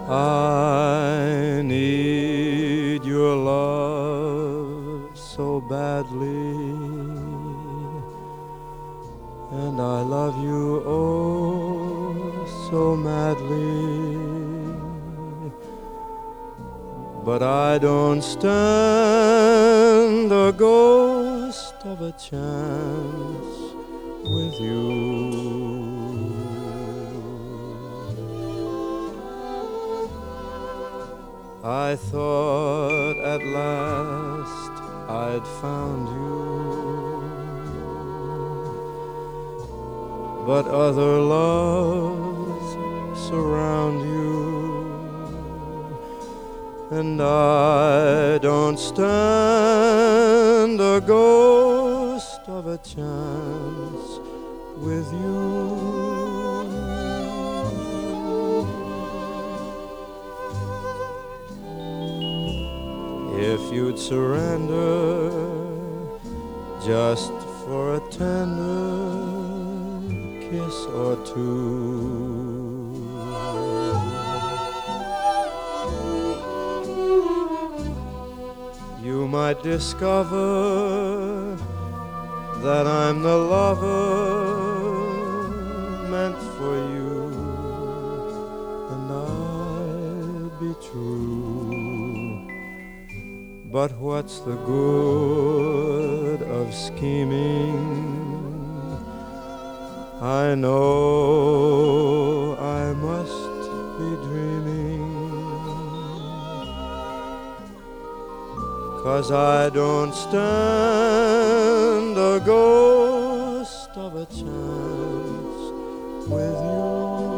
I need your love so badly, and I love you oh so madly, but I don't stand a ghost of a chance with you. I thought at last I'd found you, but other loves surround you, and I don't stand a ghost of a chance with you. If you'd surrender just for a tender kiss or two, you might discover that I'm the lover meant for you, and I'll be true. But what's the good of scheming? I know I must be dreaming, 'cause I don't stand a ghost of a chance with you.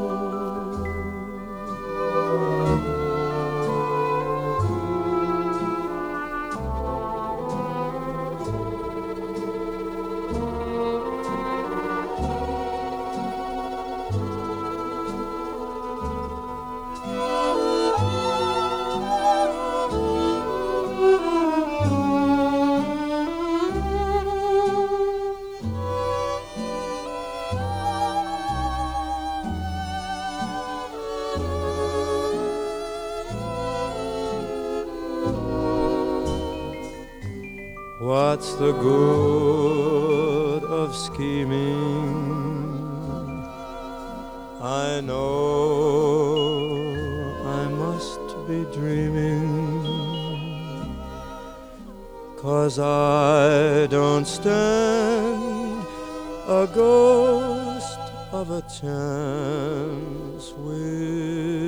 What's the good of scheming? I know I must be dreaming, 'cause I don't stand a ghost of a chance with